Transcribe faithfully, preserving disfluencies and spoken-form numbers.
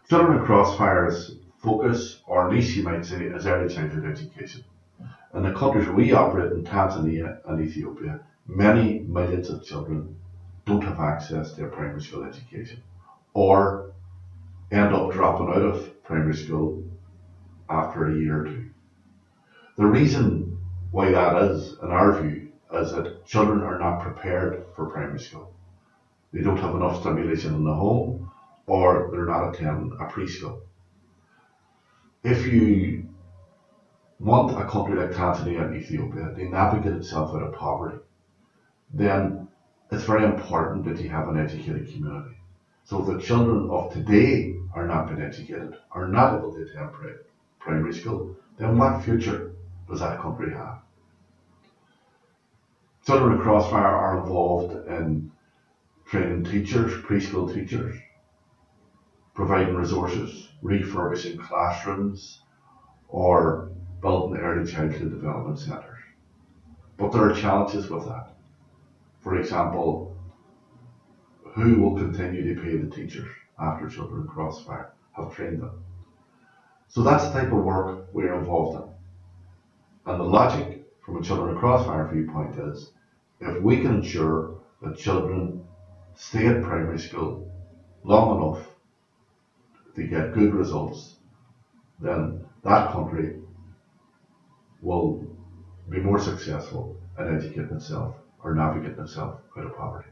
Children in Crossfire's focus, or niche you might say, is early childhood education. In the countries we operate in, Tanzania and Ethiopia, many millions of children don't have access to a primary school education or end up dropping out of primary school after a year or two. The reason why that is, in our view, is that children are not prepared for primary school. They don't have enough stimulation in the home, or they're not attending a preschool. If you want a country like Tanzania and Ethiopia to navigate itself out of poverty, then it's very important that you have an educated community. So if the children of today are not being educated, are not able to attend primary school, then what future does that country have? Children in Crossfire are involved in training teachers, preschool teachers, providing resources, refurbishing classrooms, or building early childhood development centres. But there are challenges with that. For example, who will continue to pay the teachers after Children in Crossfire have trained them? So that's the type of work we're involved in. And the logic from a Children in Crossfire viewpoint is, if we can ensure that children stay at primary school long enough to get good results, then that country will be more successful in educating itself or navigating itself out of poverty.